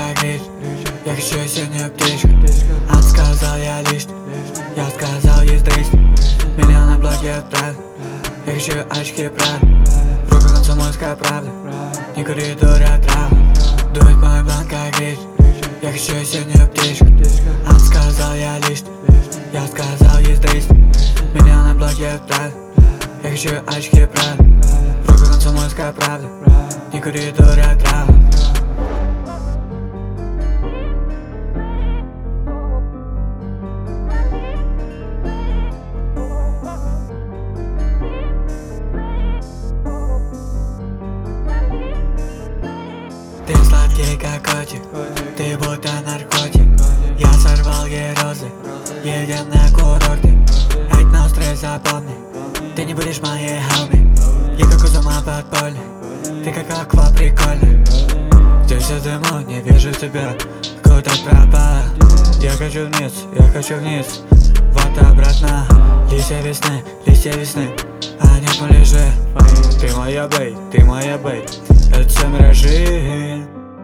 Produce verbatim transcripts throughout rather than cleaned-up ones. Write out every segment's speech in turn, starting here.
как лишь. Я хочу синюю птичку. Он сказал я лишь. Я сказал есть дрысь. Миллионы блоки отправь. Я хочу очки прав. В руках комсомольская правда. Не кури, дуря, трава. Дует мой бланк как лишь. Я хочу синюю птичку. Он сказал я лишь. Я сказал есть дрысь. Миллионы блоки отправь. Я хочу очки прав. В руках комсомольская правда. Не кури, дуря, трава. Ты сладкий как котик, ты будто наркотик. Я сорвал ей розы, едем на курорты. Эти ностры запомни, ты не будешь моей хауми. Я как Узума подполье, ты как аква прикольно. Здесь в дыму, не вижу тебя, куда пропала. Я хочу вниз, я хочу вниз, вот обратно. Листья весны, листья весны, а нет муляжи. Ты моя бэй, ты моя бэй, это все миражи.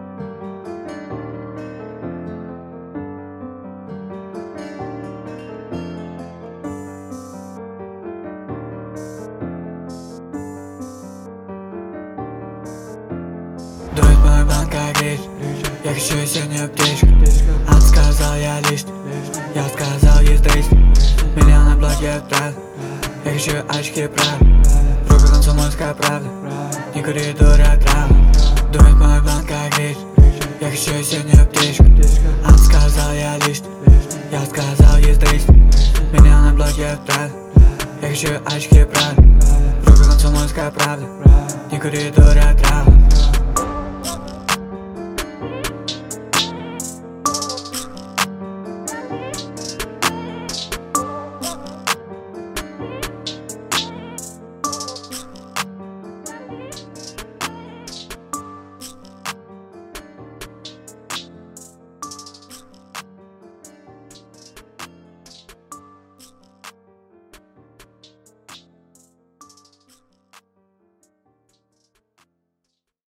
Дует мой бланк как лишь. Я хочу синюю птичку. Он сказал я лишь. Я сказал есть дрысь. Миллионы блоки отправь. Я хочу очки прав. В руках комсомольская правда. Не кури, дуря, трава. Дует мой бланк как лишь. Я хочу синюю птичку. Он сказал я лишь. Я сказал есть дрысь. Миллионы блоки отправь. Я хочу очки прав. В руках комсомольская правда. Не кури, дуря, трава.